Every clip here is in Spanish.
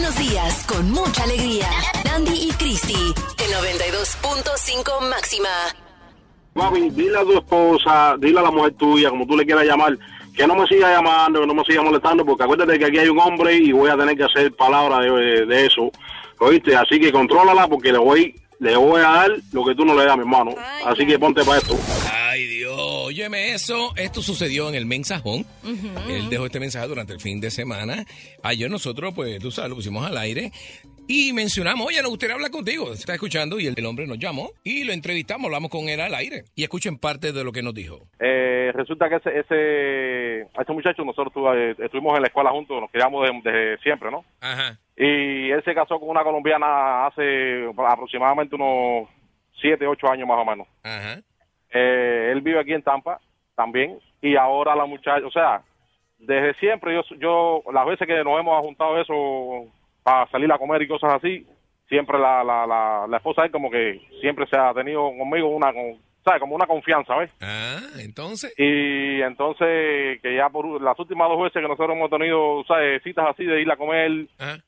Buenos días, con mucha alegría. Dandy y Cristi, de 92.5 máxima. Mami, dile a tu esposa, dile a la mujer tuya, como tú le quieras llamar, que no me siga llamando, que no me siga molestando, porque acuérdate que aquí hay un hombre y voy a tener que hacer palabras de eso, ¿oíste? Así que contrólala porque le voy a dar lo que tú no le das, mi hermano. Así que ponte para esto. Ay, Dios, óyeme eso. Esto sucedió en el mensajón. Él dejó este mensaje durante el fin de semana. Ayer nosotros, pues, tú sabes, lo pusimos al aire y mencionamos, oye, nos gustaría hablar contigo. Se está escuchando y el hombre nos llamó y lo entrevistamos, hablamos con él al aire. Y escuchen parte de lo que nos dijo. Resulta que ese muchacho, nosotros estuvimos en la escuela juntos, nos criamos desde siempre, ¿no? Ajá. Y él se casó con una colombiana hace aproximadamente unos 7, 8 años más o menos. Ajá. Él vive aquí en Tampa también, y ahora la muchacha, o sea, desde siempre yo las veces que nos hemos juntado eso para salir a comer y cosas así, siempre la esposa de él como que siempre se ha tenido conmigo ¿sabes? Como una confianza, ¿ves? Entonces. Y entonces, que ya por las últimas 2 veces que nosotros hemos tenido, ¿sabes? Citas así de ir a comer,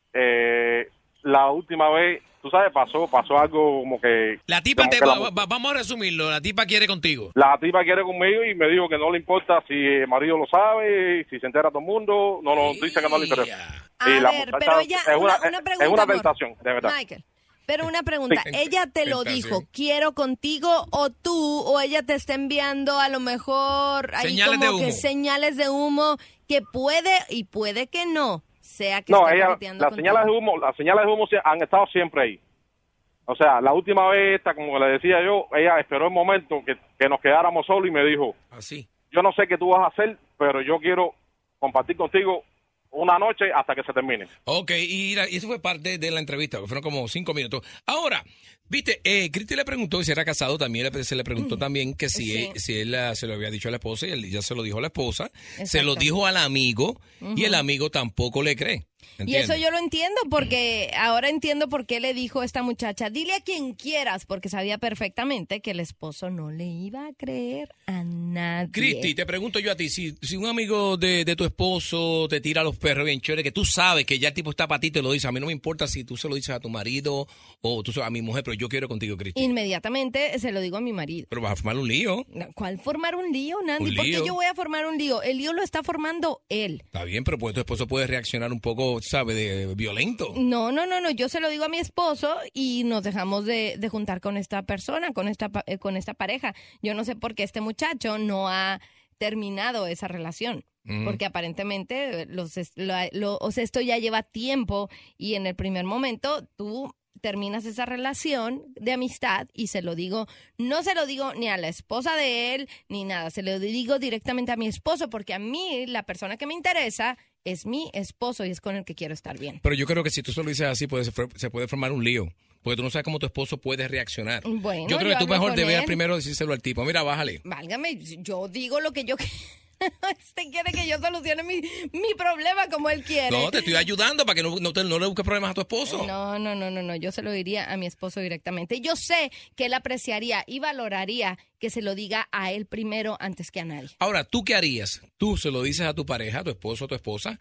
la última vez, tú sabes, pasó algo como que... La tipa, vamos a resumirlo, la tipa quiere contigo. La tipa quiere conmigo y me dijo que no le importa si el marido lo sabe, si se entera todo el mundo, no lo dice que no le interesa. Pero ella, una pregunta, es una tentación, de verdad. Michael, pero una pregunta, Sí. ¿ella te lo dijo, quiero contigo, o ella te está enviando a lo mejor ahí Señales como de humo. que señales de humo que puede y puede que no sea que No, esté ella, coqueteando las señales de humo han estado siempre ahí. O sea, la última vez como le decía yo, ella esperó el momento que nos quedáramos solos y me dijo, Así. yo no sé qué tú vas a hacer, pero yo quiero compartir contigo una noche hasta que se termine. Ok, y eso fue parte de la entrevista, que fueron como 5 minutos. Ahora, viste, Cristi le preguntó si era casado también, se le preguntó también que si él se lo había dicho a la esposa, y él ya se lo dijo a la esposa, se lo dijo al amigo, y el amigo tampoco le cree. Y eso yo lo entiendo, porque ahora entiendo por qué le dijo esta muchacha, dile a quien quieras, porque sabía perfectamente que el esposo no le iba a creer a nadie. Cristi, te pregunto yo a ti, si un amigo de tu esposo te tira los perros bien chévere, que tú sabes que ya el tipo está para ti, te lo dice, a mí no me importa si tú se lo dices a tu marido o tú a mi mujer, pero yo quiero contigo, Cristi. Inmediatamente se lo digo a mi marido. Pero vas a formar un lío. ¿Cuál formar un lío, Nandy? Un ¿Por qué lío. yo voy a formar un lío? El lío lo está formando él. Está bien, pero pues tu esposo puede reaccionar un poco, ¿sabes? De violento. No, yo se lo digo a mi esposo y nos dejamos de juntar con esta persona, con esta pareja. Yo no sé por qué este muchacho no ha terminado esa relación. Porque aparentemente esto ya lleva tiempo y en el primer momento tú terminas esa relación de amistad y no se lo digo ni a la esposa de él ni nada, se lo digo directamente a mi esposo porque a mí la persona que me interesa es mi esposo y es con el que quiero estar bien. Pero yo creo que si tú se lo dices así, se puede formar un lío. Porque tú no sabes cómo tu esposo puede reaccionar. Bueno, yo creo que tú mejor debes él. primero decírselo al tipo. Mira, bájale. Válgame, yo digo lo que yo Este quiere que yo solucione mi problema como él quiere. No, te estoy ayudando para que no le busques problemas a tu esposo. No, yo se lo diría a mi esposo directamente. Yo sé que él apreciaría y valoraría que se lo diga a él primero antes que a nadie. Ahora, ¿tú qué harías? Tú se lo dices a tu pareja, a tu esposo, a tu esposa.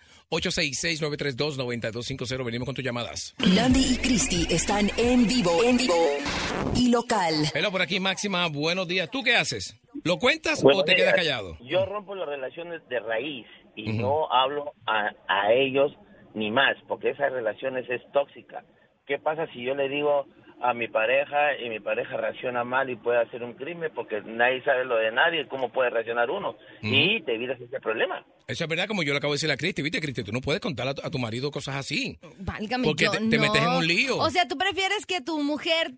866-932-9250. Venimos con tus llamadas. Dandy y Cristi están en vivo y local. Hello, por aquí Máxima, buenos días. ¿Tú qué haces? ¿Lo cuentas Buenos o te días. quedas callado? Yo rompo las relaciones de raíz y no hablo a ellos ni más, porque esa relaciones es tóxica. ¿Qué pasa si yo le digo a mi pareja y mi pareja reacciona mal y puede hacer un crimen? Porque nadie sabe lo de nadie, cómo puede reaccionar uno. Y te evitas ese problema. Eso es verdad, como yo le acabo de decir a Cristi. Viste, Cristi, tú no puedes contar a tu marido cosas así. Válgame, porque te metes en un lío. O sea, ¿tú prefieres que tu mujer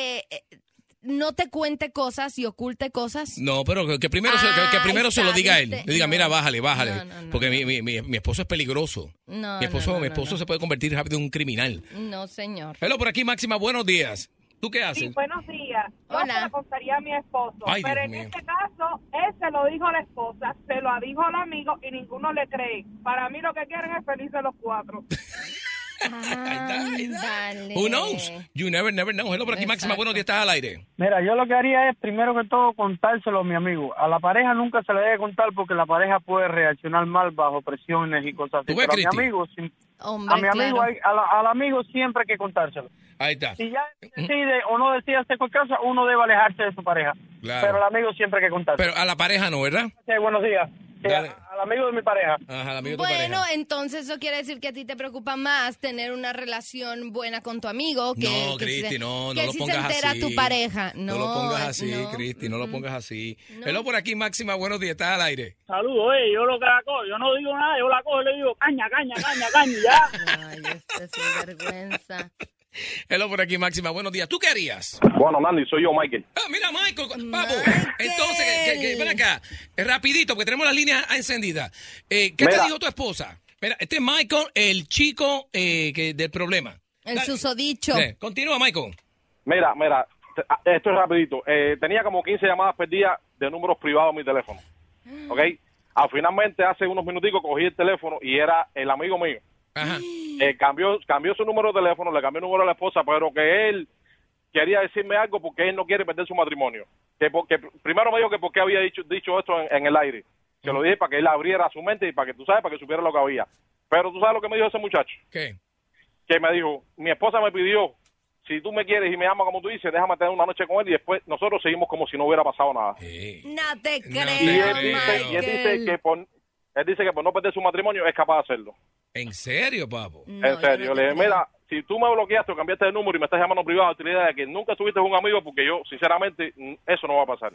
no te cuente cosas y oculte cosas? No, pero que primero, que primero se lo diga a él. Le diga, mira, bájale. No, porque mi esposo es peligroso. No, mi esposo se puede convertir rápido en un criminal. No, señor. Hello, por aquí Máxima, buenos días. ¿Tú qué haces? Sí, buenos días. Hola. Yo se lo contaría a mi esposo. Ay, pero Dios en mío. este caso, él se lo dijo a la esposa, se lo dijo al amigo y ninguno le cree. Para mí lo que quieren es felices los cuatro. Ahí está. Dale. Who knows? You never know. Hello, por aquí Máxima, Exacto. buenos días, estás al aire. Mira, yo lo que haría es, primero que todo, contárselo a mi amigo. A la pareja nunca se le debe contar porque la pareja puede reaccionar mal bajo presiones y cosas así. ¿Tú ves, Pero a mi Cristi? amigo, Hombre, a mi amigo, claro. al amigo siempre hay que contárselo. Ahí está. Si ya decide o no decide hacer cualquier cosa, uno debe alejarse de su pareja. Claro. Pero al amigo siempre hay que contárselo. Pero a la pareja no, ¿verdad? Sí, buenos días. Sí, Dale. al amigo de mi pareja. Ajá, al amigo de tu Bueno, pareja. entonces eso quiere decir que a ti te preocupa más tener una relación buena con tu amigo que No, que Cristi, si- no que lo si pongas se entera así. tu pareja. No, lo pongas así, no. Cristi, no lo pongas así. No. Hello por aquí, Máxima, buenos días, estás al aire. Saludos, yo lo que la cojo, yo no digo nada, yo la cojo y le digo caña, ya. Ay, este sinvergüenza. Hello por aquí, Máxima, buenos días. ¿Tú qué harías? Bueno, Nandy, soy yo, Michael. Ah, mira, Michael, papo. Michael. Entonces, ven acá, rapidito, porque tenemos las líneas encendidas. ¿Qué te Mira. dijo tu esposa? Mira, este es Michael, el chico del problema. El Dale. susodicho. Sí, continúa, Michael. Mira, esto es rapidito. Tenía como 15 llamadas perdidas de números privados en mi teléfono. ¿Ok? Finalmente, hace unos minuticos, cogí el teléfono y era el amigo mío. Ajá. Cambió su número de teléfono, le cambió el número a la esposa, pero que él quería decirme algo porque él no quiere perder su matrimonio. Porque primero me dijo que porque había dicho esto en el aire. Se lo dije para que él abriera su mente y para que supiera lo que había. Pero tú sabes lo que me dijo ese muchacho. ¿Qué? Que me dijo, mi esposa me pidió, si tú me quieres y me amas como tú dices, déjame tener una noche con él y después nosotros seguimos como si no hubiera pasado nada. No te No creo, te Y creo. él dice que por no perder su matrimonio es capaz de hacerlo. ¿En serio, papo? No, En serio, yo no le te dije, creo. mira, si tú me bloqueaste o cambiaste de número y me estás llamando privado, te idea de que nunca tuviste un amigo porque yo, sinceramente, eso no va a pasar.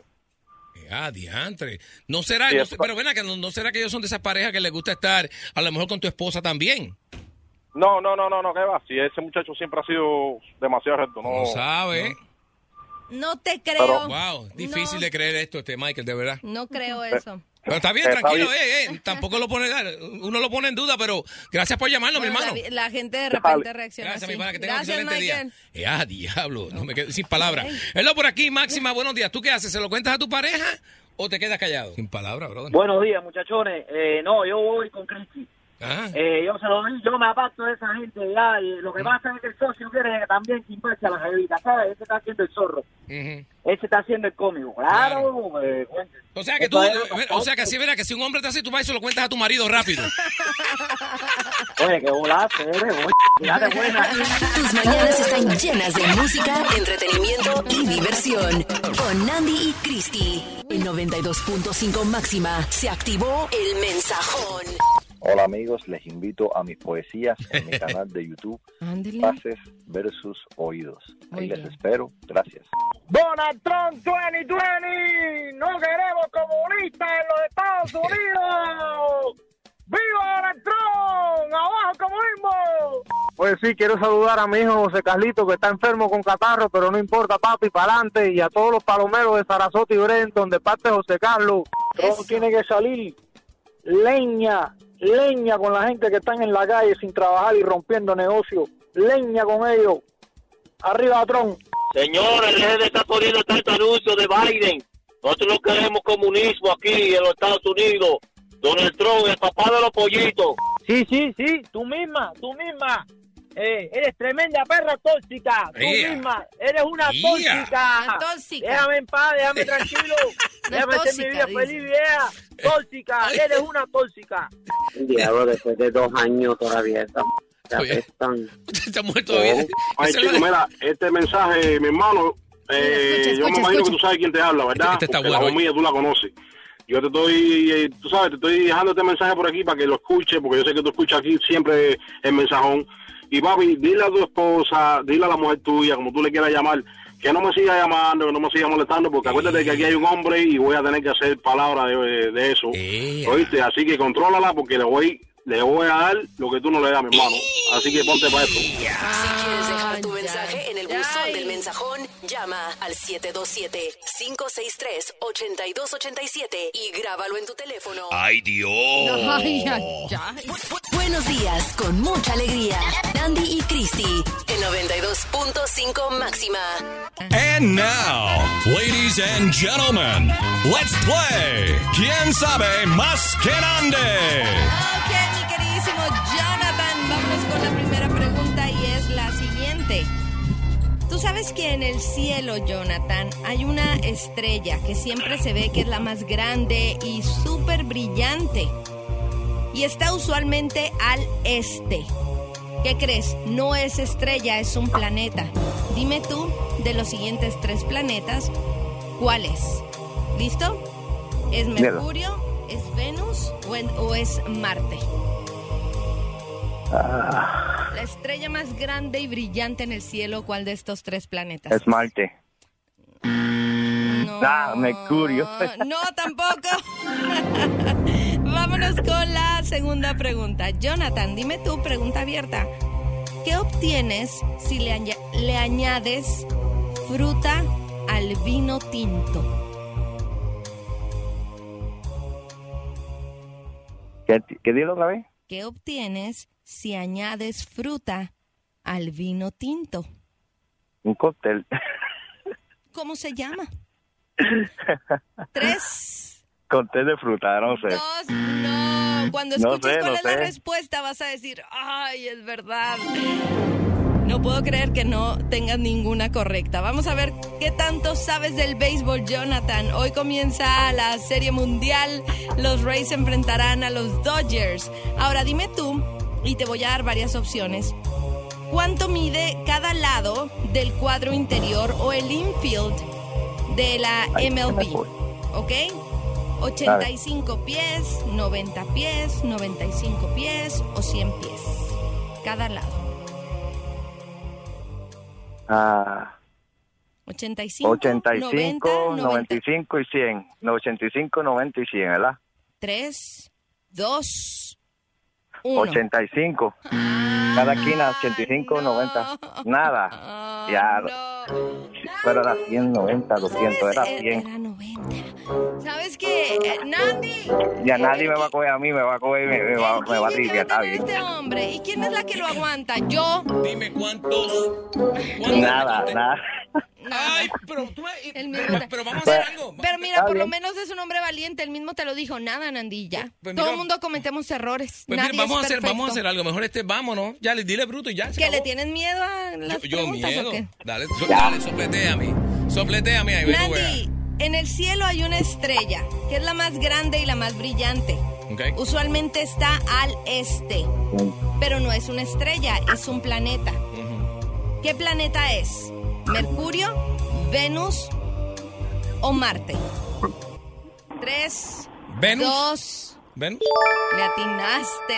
Diantre. No será, Sí, no eso- sé, pero ven acá, no será que ellos son de esas parejas que les gusta estar a lo mejor con tu esposa también. No, ¿qué va? Si ese muchacho siempre ha sido demasiado recto, no. No sabe. No te creo. Pero- Wow, difícil de creer esto, Michael, de verdad. No creo eso. Pero está bien, Está tranquilo, bien. tampoco uno lo pone en duda, pero gracias por llamarnos, mi Bueno, hermano. la gente de repente reacciona Gracias, así. mi pana, que tenga un Gracias, excelente Michael. día. Diablo, no me quedo sin palabras. Hello por aquí, Máxima, buenos días. ¿Tú qué haces? ¿Se lo cuentas a tu pareja o te quedas callado? Sin palabras, brother. Buenos días, muchachones. No, yo voy con Cristi. Ajá. Yo me aparto de esa gente ya. Lo que pasa es que el socio quiere también chimparse a la jevita, ¿sabes? Ese está haciendo el zorro. Ujú. Ese está haciendo el cómico. Claro. O sea que si verás que si un hombre te hace tu y se lo cuentas a tu marido rápido. Oye, qué volaste, Fíjate, buena. Tus mañanas están llenas de música, entretenimiento y diversión. Con Nandy y Cristi. El 92.5 Máxima. Se activó el mensajón. Hola amigos, les invito a mis poesías en mi canal de YouTube, Ándele. Fases versus Oídos. Ahí Muy les bien. espero, gracias. Donald Trump 2020, no queremos comunistas en los Estados Unidos. ¡Viva Donald Trump! ¡Abajo el comunismo! Pues sí, quiero saludar a mi hijo José Carlito, que está enfermo con catarro, pero no importa, papi, para adelante. Y a todos los palomeros de Sarasota y Brenton, de parte de José Carlos. Eso. Trump tiene que salir leña con la gente que están en la calle sin trabajar y rompiendo negocios. Leña con ellos. Arriba, Trump. Señores, dejen de estar poniendo tanto anuncio de Biden. Nosotros no queremos comunismo aquí en los Estados Unidos. Donald Trump, el papá de los pollitos. Sí, tú misma. Eres tremenda perra tóxica. Tú Yeah. misma, eres una Yeah. tóxica. Tóxica. Déjame en paz, déjame tranquilo. No Déjame es hacer mi tóxica, vida feliz, dice. vieja. Tóxica, eres una tóxica. Diablo, después de 2 años todavía están. Oye. Están. Está muerto todavía. Ay, Esa es chico, la- mira, este mensaje, mi hermano, yo me imagino que tú sabes quién te habla, ¿verdad? Este está Porque bueno, la voz mía tú la conoces. Yo te estoy, tú sabes, te estoy dejando este mensaje por aquí para que lo escuches, porque yo sé que tú escuchas aquí siempre el mensajón. Y papi, dile a tu esposa, dile a la mujer tuya, como tú le quieras llamar, que no me siga llamando, que no me siga molestando, porque acuérdate que aquí hay un hombre y voy a tener que hacer palabras de eso. ¿Oíste? Así que contrólala porque le voy a dar lo que tú no le das, mi hermano. Así que ponte para esto. Si quieres dejar tu Ay, mensaje en el ay. buzón del mensajón, llama al 727-563-8287 y grábalo en tu teléfono. ¡Ay, Dios! Ay, ay, ay. Buenos días, con mucha alegría. Nandy y Cristi, el 92.5 Máxima. And now, ladies and gentlemen, let's play ¿Quién sabe más que Nande? Ok, mi queridísimo Jonathan, vámonos con la primera pregunta y es la siguiente. Tú sabes que en el cielo, Jonathan, hay una estrella que siempre se ve que es la más grande y súper brillante. Y está usualmente al este. ¿Qué crees? No es estrella, es un planeta. Dime tú, de los siguientes 3 planetas, ¿cuál es? ¿Listo? ¿Es Mercurio, es Venus o es Marte? La estrella más grande y brillante en el cielo, ¿cuál de estos 3 planetas? Es Marte. No. Mercurio. No, tampoco. Vámonos con la segunda pregunta. Jonathan, dime tú, pregunta abierta. ¿Qué obtienes si le añades fruta al vino tinto? ¿Qué dilo otra vez? ¿Qué obtienes si añades fruta al vino tinto? Un cóctel. ¿Cómo se llama? 3. Cóctel de fruta, no sé. 2, no. Cuando escuches cuál es la sé. respuesta vas a decir, ay, es verdad. No puedo creer que no tengas ninguna correcta. Vamos a ver qué tanto sabes del béisbol, Jonathan. Hoy comienza la Serie Mundial. Los Rays se enfrentarán a los Dodgers. Ahora dime tú, y te voy a dar varias opciones. ¿Cuánto mide cada lado del cuadro interior o el infield de la MLB? ¿Ok? 85 pies, 90 pies, 95 pies o 100 pies. Cada lado. 85, 90, 95 y 100. 85, 90 y 100, ¿verdad? 3, 2, 1. 85. Cada esquina, 85, 90. Nada. Ya. Pero era 100, 90, 200, era 100. Era 90. ¿Sabes qué? Nandi. Ya nadie me va a coger a mí, me va a coger, me va a triviar, está bien. Este hombre. ¿Y quién es la que lo aguanta? ¿Yo? Dime cuántos. Nada. Ay, pero pero vamos a hacer algo. Pero mira, por lo menos es un hombre valiente. Él mismo te lo dijo. Nada, Nandi, ya. Pues Todo mira, el mundo cometemos errores. Pues Nadie mira, vamos es a hacer algo. Mejor vámonos. Ya, dile bruto y ya. ¿Que le tienes miedo a las Yo preguntas miedo. o qué? Dale, sopletéame. Sopletéame ahí, Nandi, en el cielo hay una estrella, que es la más grande y la más brillante. Okay. Usualmente está al este, pero no es una estrella, es un planeta. ¿Qué planeta es? ¿Mercurio, Venus o Marte? 3, Venus. 2. ¿Venus? Le atinaste.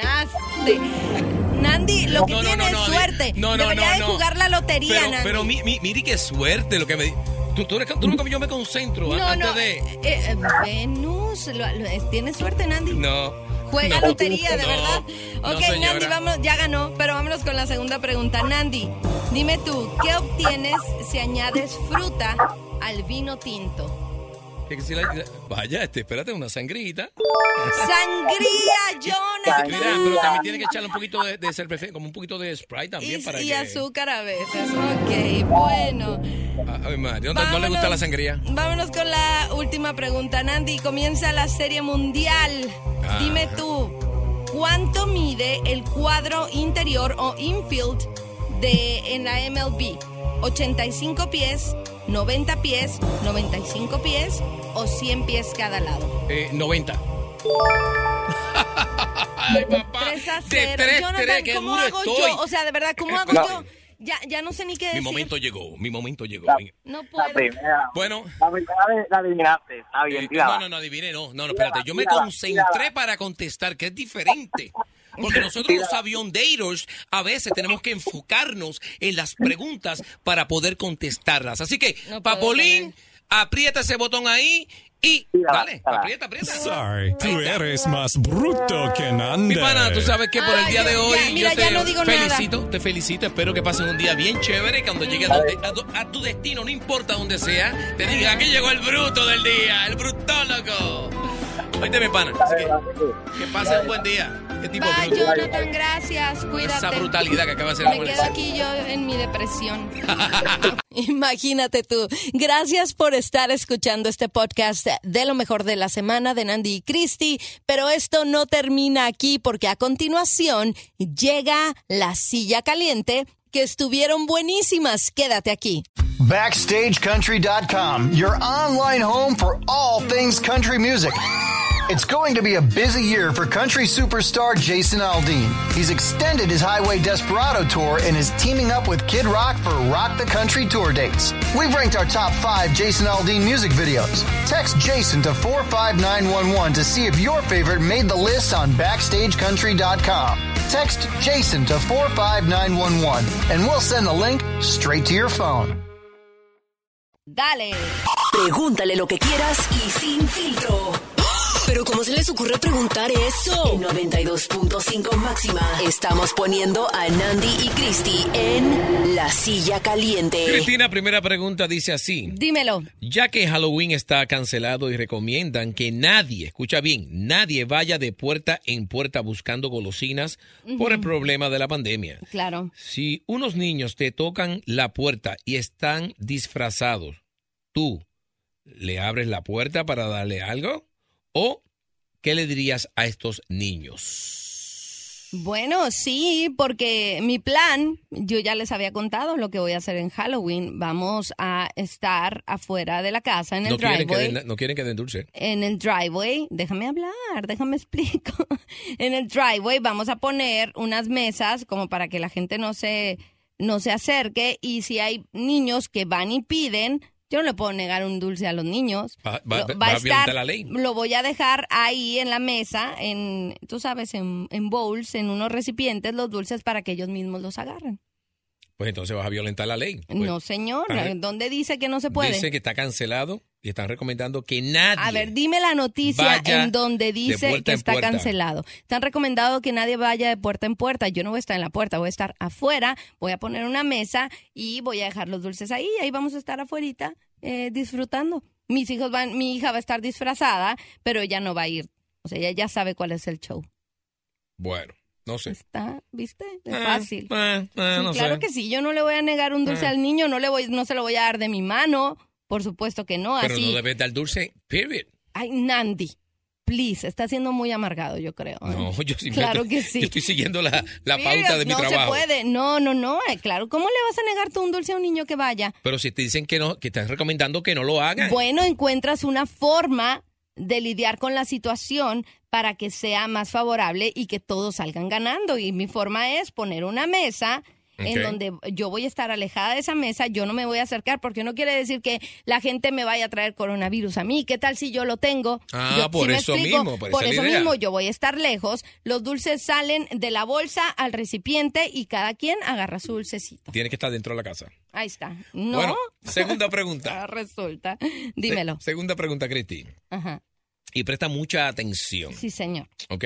Nandi, lo que tiene es suerte. Debería de jugar la lotería, Nandi. Pero mire qué suerte lo que me... Tú ves como yo me concentro antes de... Venus, ¿tienes suerte, Nandi? No. Juega lotería, de verdad. No, Ok, señora. Nandi, vamos, ya ganó, pero vámonos con la segunda pregunta. Nandi, dime tú, ¿qué obtienes si añades fruta al vino tinto? Vaya, espérate, una sangrita. ¡Sangría, Jonathan! Mira, pero también tiene que echarle un poquito de cerveza, como un poquito de Sprite también para y que... azúcar a veces. Ok, bueno. Ay, madre, ¿no le gusta la sangría? Vámonos con la última pregunta, Nandi. Comienza la Serie Mundial. Dime tú, ¿cuánto mide el cuadro interior o infield en la MLB? ¿85 pies, 90 pies, 95 pies o 100 pies cada lado? 90. Ay, papá. 3-0. Jonathan, ¿cómo hago yo? O sea, de verdad, ¿cómo hago yo? Ya no sé ni qué decir. Mi momento llegó. No puedo. Bueno. La adivinaste, está bien. No, adiviné, no, espérate. Yo me concentré para contestar, que es diferente. Porque nosotros los avionderos a veces tenemos que enfocarnos en las preguntas para poder contestarlas. Así que, Papolín, aprieta ese botón ahí y dale, aprieta. Sorry, tú eres más bruto que Nandi. Mi pana, tú sabes que por el día de hoy mira, yo ya no digo te felicito, espero que pases un día bien chévere, cuando llegues a tu destino, no importa dónde sea, te diga, aquí llegó el bruto del día, el brutólogo. Oíste, mi pana, así que pases un buen día. ¿Qué tipo Bye, bruto? Jonathan, gracias, cuídate. Esa brutalidad que acaba de hacer. Me quedo aquí yo en mi depresión. Imagínate tú. Gracias por estar escuchando este podcast de lo mejor de la semana de Nandi y Cristi, pero esto no termina aquí porque a continuación llega la silla caliente, que estuvieron buenísimas. Quédate aquí. BackstageCountry.com, your online home for all things country music. It's going to be a busy year for country superstar Jason Aldean. He's extended his Highway Desperado tour and is teaming up with Kid Rock for Rock the Country tour dates. We've ranked our top 5 Jason Aldean music videos. Text Jason to 45911 to see if your favorite made the list on BackstageCountry.com. Text Jason to 45911 and we'll send the link straight to your phone. Dale. Pregúntale lo que quieras y sin filtro. Pero ¿cómo se les ocurre preguntar eso? En 92.5 máxima estamos poniendo a Nandy y Cristi en La Silla Caliente. Cristina, primera pregunta dice así. Dímelo. Ya que Halloween está cancelado y recomiendan que nadie, escucha bien, nadie vaya de puerta en puerta buscando golosinas por el problema de la pandemia. Claro. Si unos niños te tocan la puerta y están disfrazados, ¿tú le abres la puerta para darle algo? ¿O qué le dirías a estos niños? Bueno, sí, porque mi plan, yo ya les había contado lo que voy a hacer en Halloween. Vamos a estar afuera de la casa en el driveway. No quieren que den dulce. En el driveway, déjame hablar, déjame explico. En el driveway vamos a poner unas mesas como para que la gente no se acerque, y si hay niños que van y piden, yo no le puedo negar un dulce a los niños. Va a violentar la ley. Lo voy a dejar ahí en la mesa, tú sabes, en bowls, en unos recipientes, los dulces para que ellos mismos los agarren. Pues entonces vas a violentar la ley. Pues, no, señor. ¿Dónde dice que no se puede? Dice que está cancelado y están recomendando que nadie... A ver, dime la noticia en donde dice que está cancelado. Están recomendando que nadie vaya de puerta en puerta. Yo no voy a estar en la puerta, voy a estar afuera, voy a poner una mesa y voy a dejar los dulces ahí. Ahí vamos a estar afuerita disfrutando. Mi hija va a estar disfrazada, pero ella no va a ir. O sea, ella ya sabe cuál es el show. Bueno. No sé. Está, ¿viste? Es fácil. Sí, no claro sé. Que sí, yo no le voy a negar un dulce al niño, no se lo voy a dar de mi mano, por supuesto que no. Pero así. no debes dar dulce, period. Ay, Nandy, please, está siendo muy amargado, yo creo. No, yo sí. Claro que sí. Yo estoy siguiendo la pauta de mi trabajo. No se puede, no, claro. ¿Cómo le vas a negar tú un dulce a un niño que vaya? Pero si te dicen que no, que están recomendando que no lo hagan. Bueno, encuentras una forma de lidiar con la situación para que sea más favorable y que todos salgan ganando. Y mi forma es poner una mesa en donde yo voy a estar alejada de esa mesa, yo no me voy a acercar, porque no quiere decir que la gente me vaya a traer coronavirus a mí. ¿Qué tal si yo lo tengo? Por eso mismo. Por eso mismo yo voy a estar lejos. Los dulces salen de la bolsa al recipiente y cada quien agarra su dulcecito. Tiene que estar dentro de la casa. Ahí está. ¿No? Bueno, segunda pregunta. Resulta. Dímelo. Segunda pregunta, Cristi. Ajá. Y presta mucha atención. Sí, señor. ¿Ok?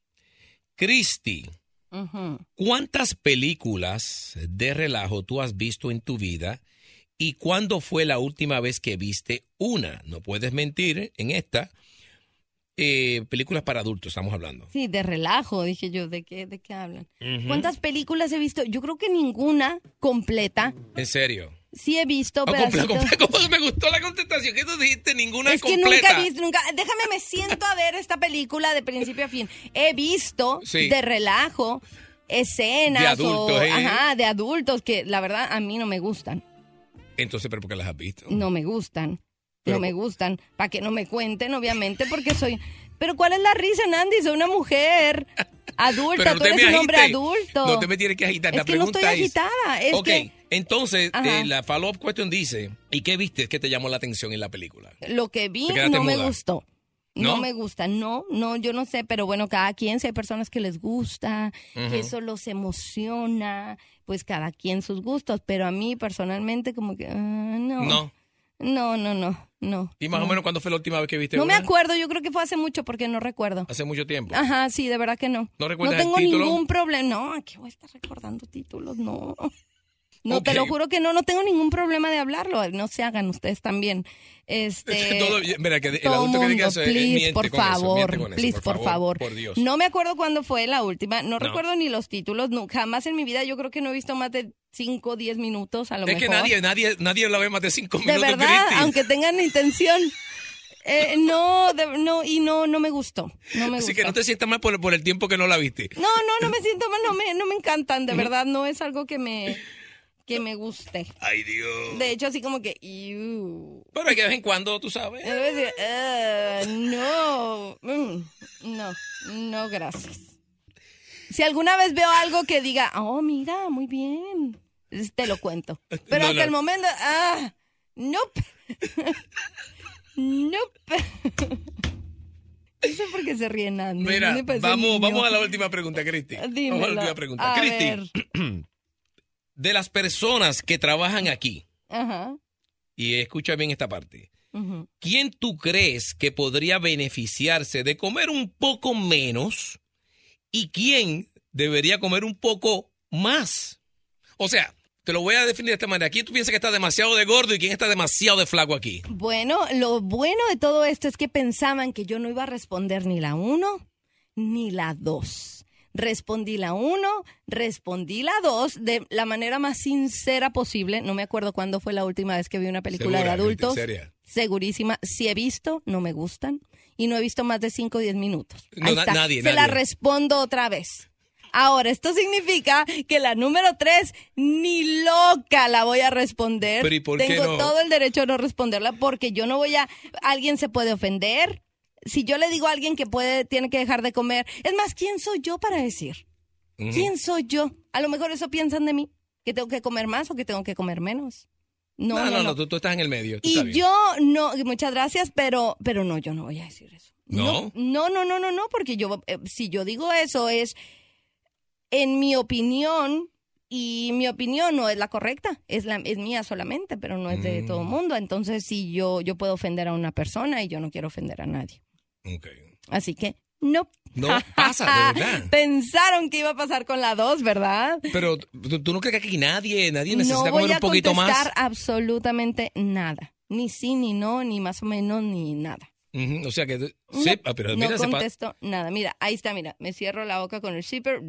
Cristi, ¿cuántas películas de relajo tú has visto en tu vida y cuándo fue la última vez que viste una? No puedes mentir en esta. Películas para adultos, estamos hablando. Sí, de relajo, dije yo. ¿De qué hablan? ¿Cuántas películas he visto? Yo creo que ninguna completa. ¿En serio? Sí he visto pedacitos. ¿Cómo me gustó la contestación? ¿Qué tú dijiste? Ninguna es completa. Es que nunca he visto, déjame me siento a ver esta película de principio a fin. He visto de relajo escenas de adultos, de adultos que la verdad a mí no me gustan. Entonces, ¿pero por qué las has visto? No me gustan. No me gustan. Para que no me cuenten, obviamente, porque soy... Pero ¿cuál es la risa, Nandy? Soy una mujer adulta, tú eres un hombre adulto. No te me tienes que agitar. Es que no estoy agitada. Entonces, la follow-up question dice, ¿y qué viste que te llamó la atención en la película? Lo que vi no me gustó. No me gusta, no, yo no sé, pero bueno, cada quien, si hay personas que les gusta, que eso los emociona, pues cada quien sus gustos, pero a mí personalmente como que no. ¿Y más o menos cuándo fue la última vez que viste No una? me acuerdo, yo creo que fue hace mucho porque no recuerdo. ¿Hace mucho tiempo? Ajá, sí, de verdad que no. ¿No recuerdas el título? el No tengo ningún problema. No, aquí voy a estar recordando títulos, no. No, te lo juro que no tengo ningún problema de hablarlo. No se hagan ustedes también. Mira, que el todo adulto que diga eso please, por favor, por favor. Por Dios. No me acuerdo cuándo fue la última. No recuerdo ni los títulos. Jamás en mi vida yo creo que no he visto más de 5 o 10 minutos a lo mejor. Es que nadie la ve más de 5 minutos. De verdad, Cristi. aunque tengan intención. No me gustó. Así que no te sientas mal por el tiempo que no la viste. No me siento mal. No me encantan, de verdad. No es algo que que me guste. Ay, Dios. De hecho, así como que... "Iu". Pero que de vez en cuando, tú sabes. Debo decir, no, no, gracias. Si alguna vez veo algo que diga, oh, mira, muy bien, te lo cuento. Pero hasta el momento, nope. Nope. No sé por qué se ríen, Andy. Mira, Me parece vamos a la última pregunta, Cristi. Dímelo. Vamos a la última pregunta. A Cristi, ver. de las personas que trabajan aquí, Ajá. y escucha bien esta parte, Ujú. ¿quién tú crees que podría beneficiarse de comer un poco menos y quién debería comer un poco más? O sea, te lo voy a definir de esta manera. ¿Quién tú piensas que está demasiado de gordo y quién está demasiado de flaco aquí? Bueno, lo bueno de todo esto es que pensaban que yo no iba a responder ni la 1 ni la 2. Respondí la 1, respondí la 2 de la manera más sincera posible. No me acuerdo cuándo fue la última vez que vi una película de adultos. ¿Seria? Segurísima. Si he visto, no me gustan. Y no he visto más de 5 o 10 minutos. No, Ahí está. nadie. La respondo otra vez. Ahora, esto significa que la número 3 ni loca la voy a responder. Pero ¿y por qué Tengo no? todo el derecho a no responderla porque yo no voy a... Alguien se puede ofender. Si yo le digo a alguien que tiene que dejar de comer, es más, ¿quién soy yo para decir? ¿Quién soy yo? A lo mejor eso piensan de mí, que tengo que comer más o que tengo que comer menos. No. Tú estás en el medio. Tú estás Y bien. yo no, muchas gracias, pero no, yo no voy a decir eso. ¿No? No, porque yo, si yo digo eso es en mi opinión, y mi opinión no es la correcta, es mía solamente, pero no es de todo el mundo. Entonces, si yo puedo ofender a una persona y yo no quiero ofender a nadie. Okay. Así que, no. No pasa, de verdad. Pensaron que iba a pasar con la 2, ¿verdad? Pero ¿tú no crees que aquí nadie necesita No comer voy un a poquito contestar más? absolutamente nada. Ni sí, ni no, ni más o menos, ni nada. O sea que... sí, pero No mira, contesto nada. Mira, ahí está, mira. Me cierro la boca con el zipper.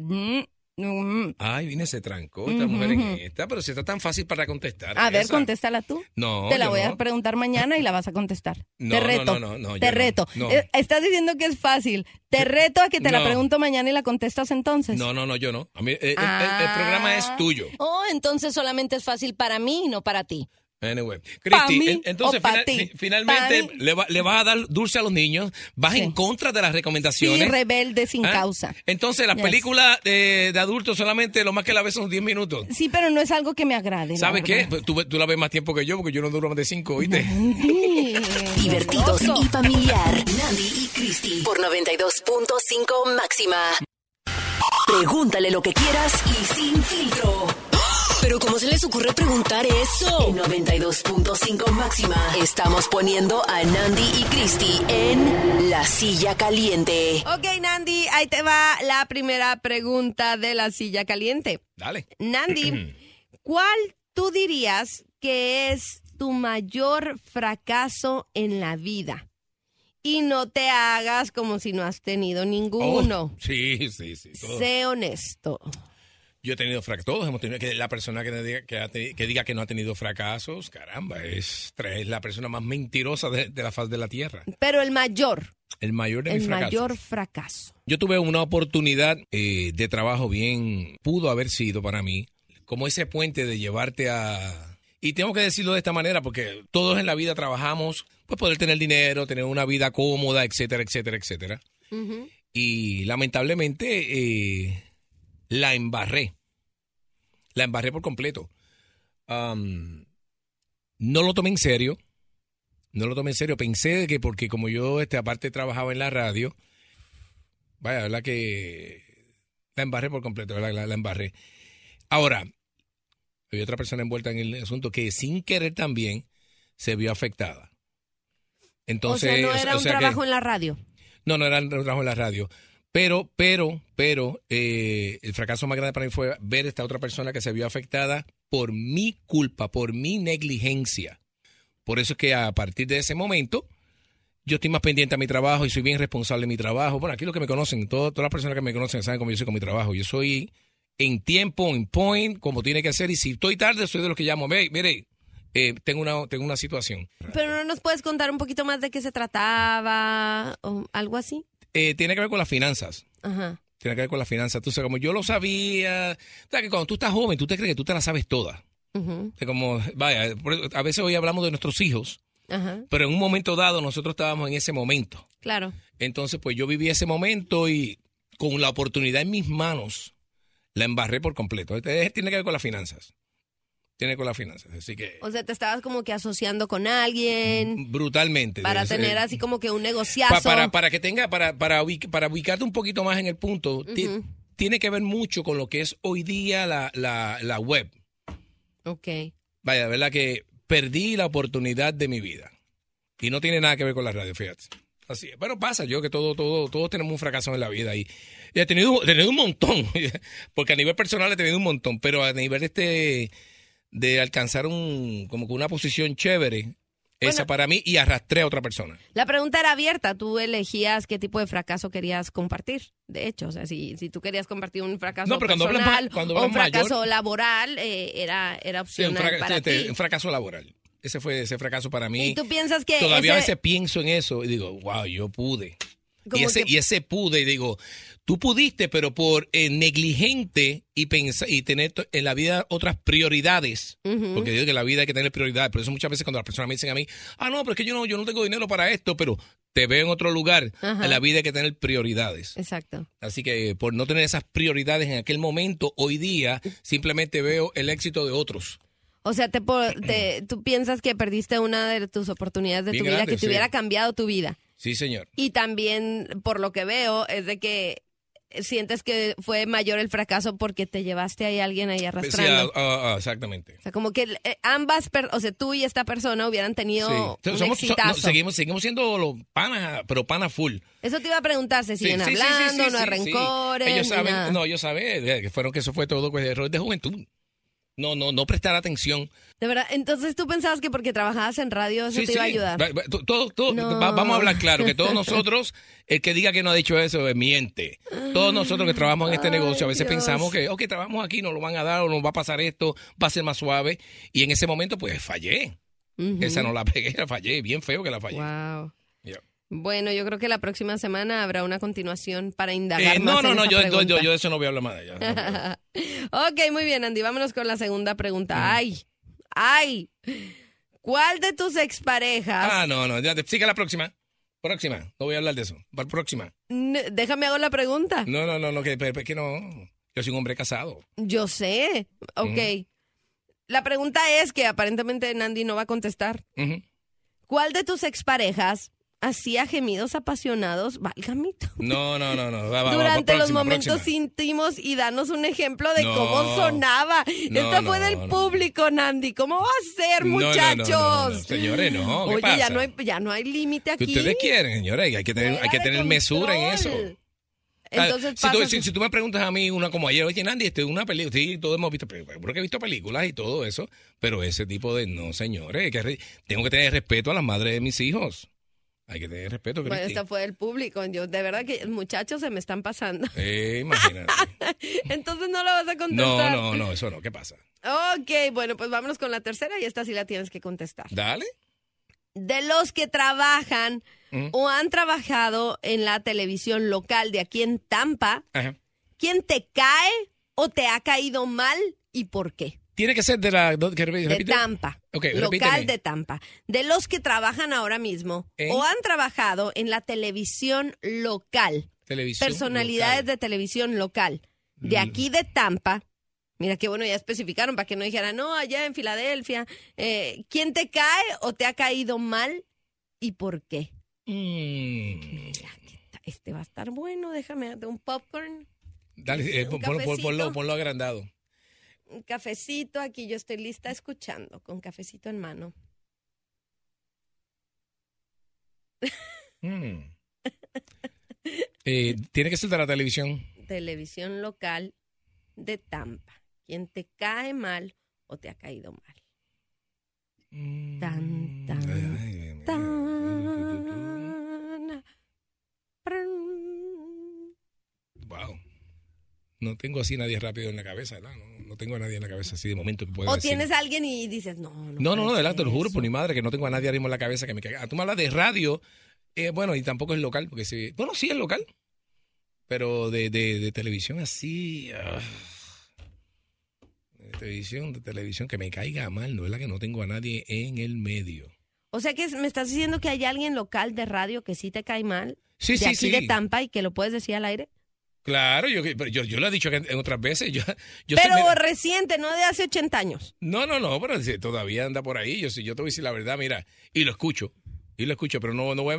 Ay, viene, se trancó esta mujer en esta, pero si está tan fácil para contestar. A ver, esa. contéstala tú. No, Te la yo voy no. a preguntar mañana y la vas a contestar. No, te reto. no, yo te no. reto. No. Estás diciendo que es fácil. Te reto a que te la No. pregunto mañana y la contestas entonces. No, yo no. A mí, el programa es tuyo. Oh, entonces solamente es fácil para mí y no para ti. Anyway, Pa' Cristi, mí entonces o pa' ti. finalmente Pa' mí. le vas a dar dulce a los niños, vas en contra de las recomendaciones. Sí, rebelde sin ¿Ah? causa. Entonces, las Yes. películas de adultos solamente lo más que la ves son 10 minutos. Sí, pero no es algo que me agrade. la ¿Sabes qué? verdad. Pues tú la ves más tiempo que yo, porque yo no duro más de 5, ¿oíste? Divertidos y familiar. Nandy y Cristi por 92.5 máxima. Pregúntale lo que quieras y sin filtro. Pero ¿cómo se les ocurre preguntar eso? En 92.5 máxima estamos poniendo a Nandy y Cristi en La Silla Caliente. Ok, Nandy, ahí te va la primera pregunta de la silla caliente. Dale. Nandy, ¿cuál tú dirías que es tu mayor fracaso en la vida? Y no te hagas como si no has tenido ninguno. Oh, sí. todo. Sé honesto. Yo he tenido fracasos, todos hemos tenido, que la persona que diga que no ha tenido fracasos, caramba, es la persona más mentirosa de la faz de la tierra. Pero el mayor. El mayor de mis fracasos. El mayor fracaso. Yo tuve una oportunidad de trabajo bien, pudo haber sido para mí, como ese puente de llevarte a... Y tengo que decirlo de esta manera porque todos en la vida trabajamos, pues poder tener dinero, tener una vida cómoda, etcétera, etcétera, etcétera. Ujú. Y lamentablemente la embarré. La embarré por completo. No lo tomé en serio. Pensé que porque como yo aparte trabajaba en la radio, vaya, verdad que la embarré por completo, ¿verdad? La embarré. Ahora, hay otra persona envuelta en el asunto que sin querer también se vio afectada. Entonces, o sea, no era un trabajo en la radio. No era un trabajo en la radio. Pero, el fracaso más grande para mí fue ver a esta otra persona que se vio afectada por mi culpa, por mi negligencia. Por eso es que a partir de ese momento, yo estoy más pendiente a mi trabajo y soy bien responsable de mi trabajo. Bueno, aquí los que me conocen, todas las personas que me conocen saben cómo yo soy con mi trabajo. Yo soy en tiempo, en point, como tiene que ser. Y si estoy tarde, soy de los que llamo. Mire, tengo una situación. Pero ¿no nos puedes contar un poquito más de qué se trataba o algo así? Tiene que ver con las finanzas. Ajá. Tiene que ver con las finanzas. Tú sabes, como yo lo sabía, ¿sabes? Que cuando tú estás joven, tú te crees que tú te las sabes todas. De como, vaya, a veces hoy hablamos de nuestros hijos, pero en un momento dado nosotros estábamos en ese momento. Claro. Entonces, pues yo viví ese momento y con la oportunidad en mis manos, la embarré por completo. Tiene que ver con las finanzas. Tiene con las finanzas, así que... O sea, te estabas como que asociando con alguien. Brutalmente. Para tener así como que un negociazo. Para que tenga, para ubicarte un poquito más en el punto, tiene que ver mucho con lo que es hoy día la web. Ok. Vaya, de verdad que perdí la oportunidad de mi vida. Y no tiene nada que ver con la radio, fíjate. Así es. Pero pasa, yo que todos tenemos un fracaso en la vida y he tenido un montón. Porque a nivel personal he tenido un montón, pero a nivel de alcanzar como que una posición chévere, esa para mí, y arrastré a otra persona. La pregunta era abierta, tú elegías qué tipo de fracaso querías compartir, de hecho, o sea, si tú querías compartir un fracaso personal o un fracaso laboral, era opcional para ti. Un fracaso laboral. Ese fue ese fracaso para mí. ¿Y tú piensas que todavía a veces pienso en eso y digo, wow, yo pude. Y ese pude, y digo, tú pudiste, pero por negligente y tener en la vida otras prioridades. Porque digo que en la vida hay que tener prioridades. Por eso muchas veces cuando las personas me dicen a mí, no, pero es que yo no tengo dinero para esto, pero te veo en otro lugar. En la vida hay que tener prioridades. Exacto. Así que por no tener esas prioridades en aquel momento, hoy día simplemente veo el éxito de otros. O sea, tú piensas que perdiste una de tus oportunidades de tu vida que te hubiera cambiado tu vida. Sí, señor. Y también, por lo que veo, es de que sientes que fue mayor el fracaso porque te llevaste a alguien ahí arrastrando. Sí, exactamente. O sea, como que ambas, o sea, tú y esta persona hubieran tenido un exitazo. Seguimos siendo los panas, pero panas full. Eso te iba a preguntar, ¿se siguen hablando? ¿No hay rencores? Ellos saben, que eso fue todo pues, error de juventud. No prestar atención. De verdad, entonces tú pensabas que porque trabajabas en radio eso te iba a ayudar. Vamos a hablar claro, que todos nosotros, el que diga que no ha dicho eso, miente. Todos nosotros que trabajamos en este negocio, a veces pensamos que, trabajamos aquí, nos lo van a dar o nos va a pasar esto, va a ser más suave. Y en ese momento, pues, fallé. Esa no la pegué, la fallé, bien feo que la fallé. Wow. Bueno, yo creo que la próxima semana habrá una continuación para indagar más en esa pregunta. Yo de eso no voy a hablar más de ella. Ok, muy bien, Andy. Vámonos con la segunda pregunta. ¡Ay! ¿Cuál de tus exparejas? No. Ya, sigue la próxima. Próxima. No voy a hablar de eso. Próxima. Déjame hago la pregunta. No, que no. Yo soy un hombre casado. Yo sé. Ok. La pregunta es que aparentemente Andy no va a contestar. ¿Cuál de tus exparejas hacía gemidos apasionados, válgamito? No. Durante los momentos íntimos y danos un ejemplo de cómo sonaba. Esto fue del público, Nandy. ¿Cómo va a ser, muchachos? No. Señores, no. ¿Qué Oye, pasa? ya no hay límite aquí. ¿Qué ustedes quieren, señores? Hay que tener mesura en eso. Entonces, si tú me preguntas a mí una como ayer, oye, Nandy, una película, sí, todos hemos visto, creo que he visto películas y todo eso, pero ese tipo de, no, señores, tengo que tener respeto a las madres de mis hijos. Hay que tener respeto, Cristi. Bueno, esta fue del público. Yo, de verdad que muchachos se me están pasando. Imagínate. Entonces no lo vas a contestar. No, eso no. ¿Qué pasa? Ok, bueno, pues vámonos con la tercera y esta sí la tienes que contestar. Dale. De los que trabajan o han trabajado en la televisión local de aquí en Tampa, ¿quién te cae o te ha caído mal y por qué? Tiene que ser de Tampa, local repíteme. De Tampa. De los que trabajan ahora mismo o han trabajado en la televisión local. Personalidades de televisión local. De aquí de Tampa. Mira qué bueno, ya especificaron para que no dijeran, no, allá en Filadelfia. ¿Quién te cae o te ha caído mal y por qué? Mira, este va a estar bueno. Déjame darte un popcorn. Dale, ponlo agrandado. Un cafecito, aquí yo estoy lista escuchando, con cafecito en mano. Tiene que ser de la televisión. Televisión local de Tampa. ¿Quién te cae mal o te ha caído mal? Wow. No tengo así nadie rápido en la cabeza, ¿no? No tengo a nadie en la cabeza así de momento que pueda O decir. tienes a alguien y dices, no, adelante, te lo juro por mi madre que no tengo a nadie ahora mismo en la cabeza que me caiga. Tú me hablas de radio, bueno, y tampoco es local, porque sí, bueno, sí es local, pero de televisión así, televisión que me caiga mal, no es la que no tengo a nadie en el medio. O sea que me estás diciendo que hay alguien local de radio que sí te cae mal. Sí, de sí, aquí sí. de Tampa y que lo puedes decir al aire. Claro, yo lo he dicho en otras veces. Pero reciente, no de hace 80 años. No, pero todavía anda por ahí. Yo te voy a decir la verdad, mira, y lo escucho, pero no voy a,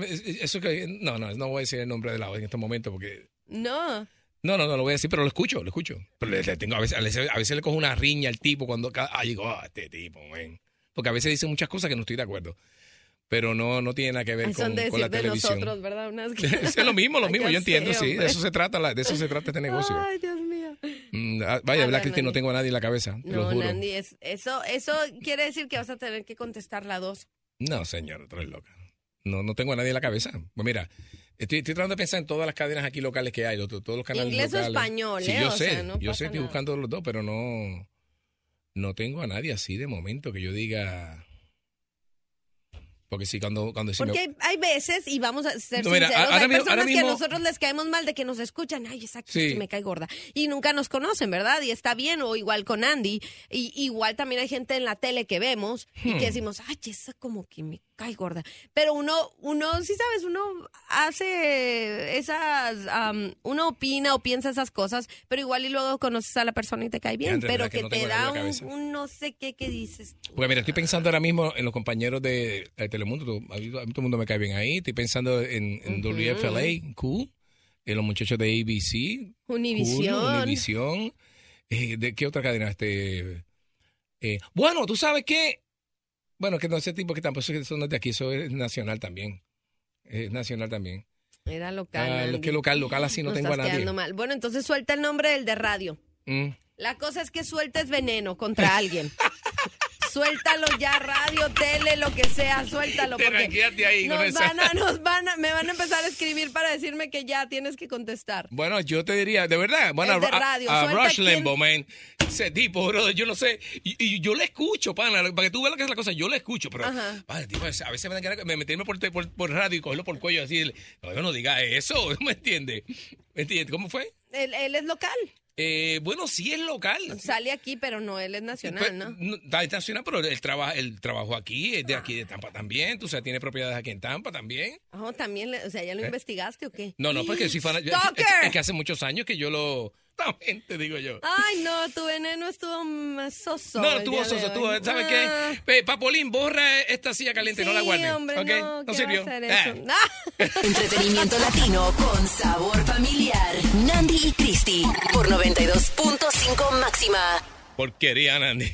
no voy a decir el nombre de la voz en estos momentos porque... No lo voy a decir, pero lo escucho. Pero le tengo, a veces le cojo una riña al tipo cuando digo, este tipo, man. Porque a veces dice muchas cosas que no estoy de acuerdo. Pero no tiene nada que ver con la televisión. De nosotros, ¿verdad? Es lo mismo, yo entiendo, sí. De eso se trata este negocio. Ay, Dios mío. Vaya, ¿verdad, Cristi? No tengo a nadie en la cabeza, te lo juro. Nandi, eso quiere decir que vas a tener que contestar la 2. No, señor, tú eres loca. No tengo a nadie en la cabeza. Pues mira, estoy tratando de pensar en todas las cadenas aquí locales que hay, todos los canales inglés locales. ¿Inglés o español? Sí, yo sé, estoy nada. buscando los dos, pero no tengo a nadie así de momento que yo diga... Porque sí, cuando porque hay veces, y vamos a ser sinceros, hay personas que a nosotros les caemos mal de que nos escuchan, ay, exacto, sí. Es que me cae gorda, y nunca nos conocen, ¿verdad? Y está bien, o igual con Andy, y igual también hay gente en la tele que vemos, y que decimos, ay, esa como que me cae gorda. Pero uno sí sabes, uno hace esas, uno opina o piensa esas cosas, pero igual y luego conoces a la persona y te cae bien, pero que te da un no sé qué dices. Pues mira, estoy pensando ahora mismo en los compañeros de Telemundo, a mí todo el mundo me cae bien ahí, estoy pensando en WFLA, cool, en los muchachos de ABC, Univision, ¿de qué otra cadena? Bueno, ¿tú sabes qué? Bueno, que no sé tipo que tampoco son de aquí, eso es nacional también. Es nacional también. Era local. Lo que local así no tengo a nadie. Mal. Bueno, entonces suelta el nombre del de radio. La cosa es que sueltes veneno contra alguien. Suéltalo ya, radio, tele, lo que sea, suéltalo. Porque ahí me van a empezar a escribir para decirme que ya tienes que contestar. Bueno, yo te diría, de verdad, bueno, a Rush Limbaugh, man, ese tipo, brother, yo no sé, y yo le escucho, pana, para que tú veas lo que es la cosa, yo le escucho, pero pana, tipo, a veces me dan ganas de meterme por radio y cogerlo por el cuello así, no diga eso, ¿me entiendes? ¿Cómo fue? Él es local. Bueno, sí es local. Sale aquí, pero no, él es nacional, ¿no? Es nacional, pero él trabajó aquí, es de aquí de Tampa también. Tú sabes, tiene propiedades aquí en Tampa también. También, o sea, ¿ya lo investigaste o qué? No, porque soy fan. Es que hace muchos años que yo lo... Te digo yo. Ay, no, tu veneno estuvo más soso. No, estuvo soso, ¿sabes qué? Papolín, borra esta silla caliente, no la guardes. Hombre, ¿Okay? No sirvió. Entretenimiento latino con sabor familiar. Nandy y Cristi por 92.5 máxima. Porquería, Nandy.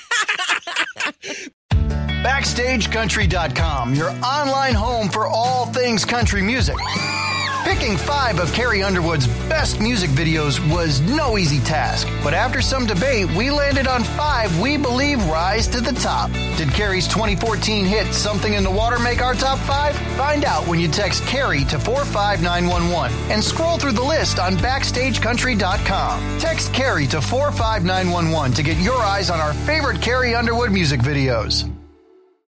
BackstageCountry.com, your online home for all things country music. Picking 5 of Carrie Underwood's best music videos was no easy task, but after some debate, we landed on 5 we believe rise to the top. Did Carrie's 2014 hit Something in the Water make our top 5? Find out when you text Carrie to 45911 and scroll through the list on BackstageCountry.com. Text Carrie to 45911 to get your eyes on our favorite Carrie Underwood music videos.